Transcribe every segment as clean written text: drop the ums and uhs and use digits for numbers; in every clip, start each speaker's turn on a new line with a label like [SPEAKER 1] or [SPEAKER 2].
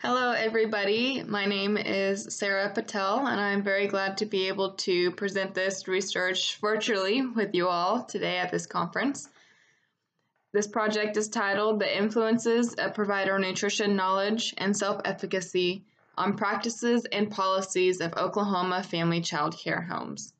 [SPEAKER 1] Hello, everybody. My name is Sarah Patel, and I'm very glad to be able to present this research virtually with you all today at this conference. This project is titled The Influences of Provider Nutrition Knowledge and Self-Efficacy on Practices and Policies of Oklahoma Family Child Care Homes.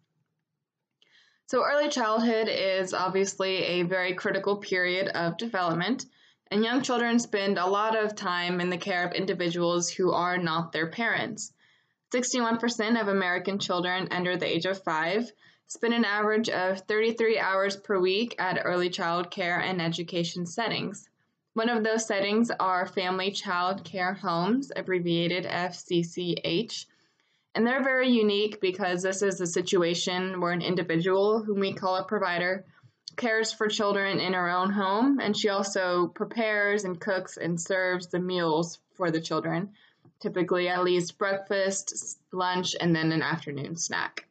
[SPEAKER 1] So early childhood is obviously a very critical period of development, and young children spend a lot of time in the care of individuals who are not their parents. 61% of American children under the age of 5 spend an average of 33 hours per week at early child care and education settings. One of those settings are Family Child Care Homes, abbreviated FCCH, and they're very unique because this is a situation where an individual, whom we call a provider, cares for children in her own home, and she also prepares and cooks and serves the meals for the children, typically at least breakfast, lunch, and then an afternoon snack.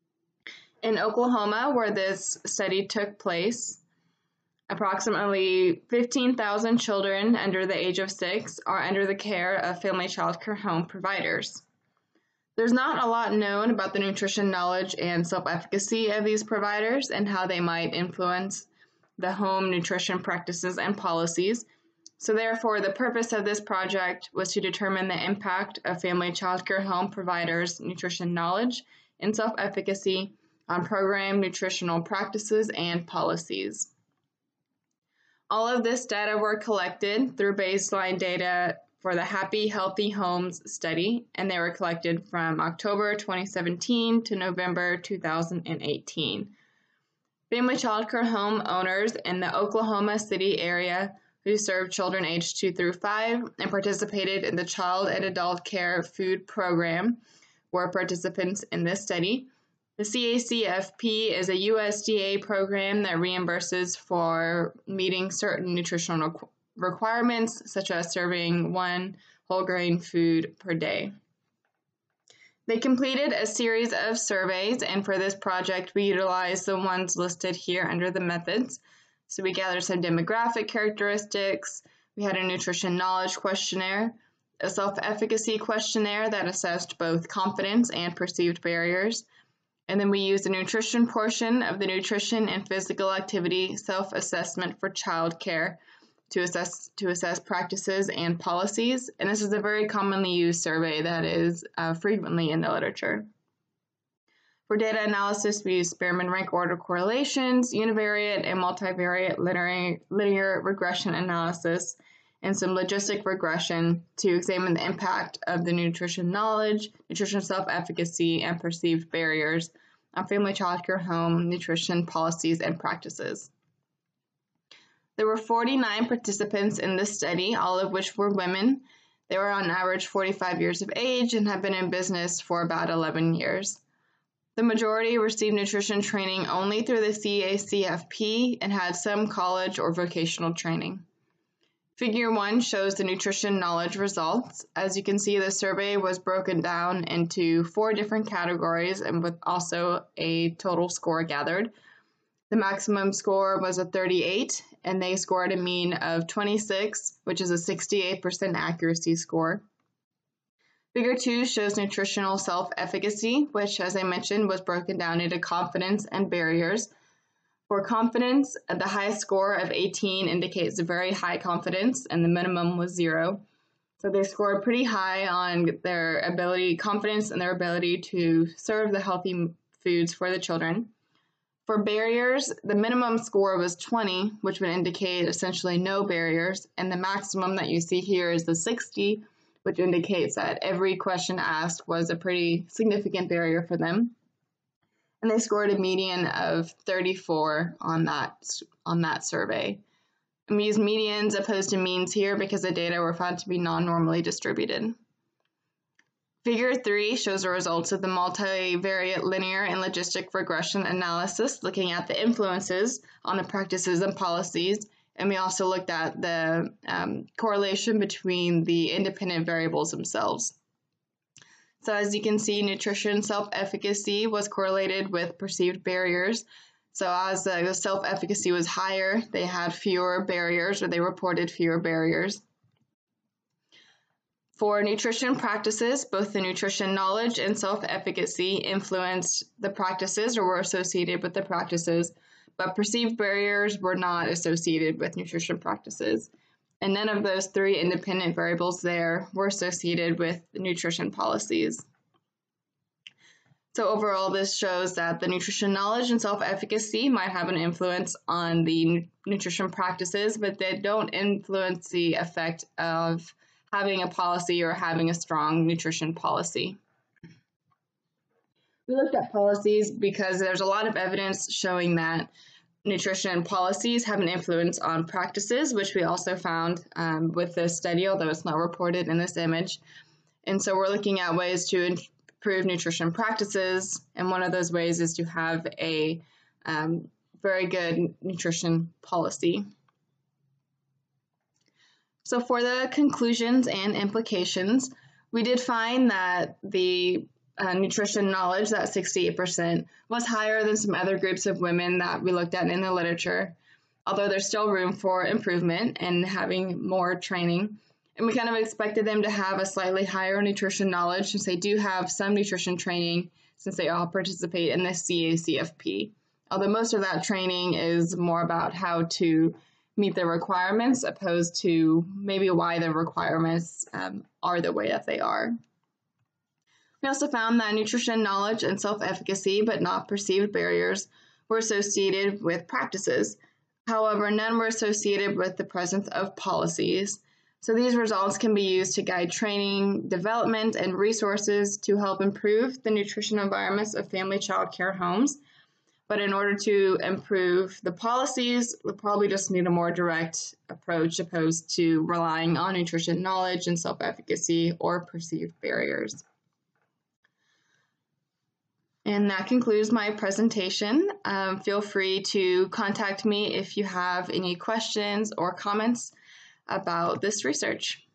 [SPEAKER 1] In Oklahoma, where this study took place, approximately 15,000 children under the age of 6 are under the care of family child care home providers. There's not a lot known about the nutrition knowledge and self-efficacy of these providers and how they might influence the home nutrition practices and policies. So therefore, the purpose of this project was to determine the impact of family child care home providers' nutrition knowledge and self-efficacy on program nutritional practices and policies. All of this data were collected through baseline data for the Happy Healthy Homes study, and they were collected from October 2017 to November 2018. Family child care home owners in the Oklahoma City area who served children aged 2 through 5 and participated in the Child and Adult Care Food Program were participants in this study. The CACFP is a USDA program that reimburses for meeting certain nutritional requirements, such as serving 1 whole grain food per day. They completed a series of surveys, and for this project, we utilized the ones listed here under the methods. So we gathered some demographic characteristics, we had a nutrition knowledge questionnaire, a self-efficacy questionnaire that assessed both confidence and perceived barriers, and then we used the nutrition portion of the nutrition and physical activity self-assessment for child care to assess practices and policies, and this is a very commonly used survey that is frequently in the literature. For data analysis, we use Spearman rank order correlations, univariate and multivariate linear regression analysis, and some logistic regression to examine the impact of the nutrition knowledge, nutrition self-efficacy, and perceived barriers on family child care home nutrition policies and practices. There were 49 participants in this study, all of which were women. They were on average 45 years of age and have been in business for about 11 years. The majority received nutrition training only through the CACFP and had some college or vocational training. Figure 1 shows the nutrition knowledge results. As you can see, the survey was broken down into 4 different categories and with also a total score gathered. The maximum score was a 38, and they scored a mean of 26, which is a 68% accuracy score. Figure 2 shows nutritional self-efficacy, which, as I mentioned, was broken down into confidence and barriers. For confidence, the highest score of 18 indicates a very high confidence, and the minimum was 0. So they scored pretty high on their confidence and their ability to serve the healthy foods for the children. For barriers, the minimum score was 20, which would indicate essentially no barriers, and the maximum that you see here is the 60, which indicates that every question asked was a pretty significant barrier for them. And they scored a median of 34 on that survey. And we use medians opposed to means here because the data were found to be non-normally distributed. Figure 3 shows the results of the multivariate linear and logistic regression analysis, looking at the influences on the practices and policies, and we also looked at the correlation between the independent variables themselves. So as you can see, nutrition self-efficacy was correlated with perceived barriers. So as the self-efficacy was higher, they had fewer barriers, or they reported fewer barriers. For nutrition practices, both the nutrition knowledge and self-efficacy influenced the practices or were associated with the practices, but perceived barriers were not associated with nutrition practices. And none of those three independent variables there were associated with the nutrition policies. So overall, this shows that the nutrition knowledge and self-efficacy might have an influence on the nutrition practices, but they don't influence the effect of having a policy or having a strong nutrition policy. We looked at policies because there's a lot of evidence showing that nutrition policies have an influence on practices, which we also found with this study, although it's not reported in this image. And so we're looking at ways to improve nutrition practices, and one of those ways is to have a very good nutrition policy. So for the conclusions and implications, we did find that the nutrition knowledge, that 68%, was higher than some other groups of women that we looked at in the literature, although there's still room for improvement and having more training. And we kind of expected them to have a slightly higher nutrition knowledge since they do have some nutrition training since they all participate in the CACFP. Although most of that training is more about how to meet the requirements opposed to maybe why the requirements are the way that they are. We also found that nutrition knowledge and self-efficacy, but not perceived barriers, were associated with practices. However, none were associated with the presence of policies. So these results can be used to guide training, development, and resources to help improve the nutrition environments of family child care homes. But in order to improve the policies, we'll probably just need a more direct approach opposed to relying on nutrition knowledge and self-efficacy or perceived barriers. And that concludes my presentation. Feel free to contact me if you have any questions or comments about this research.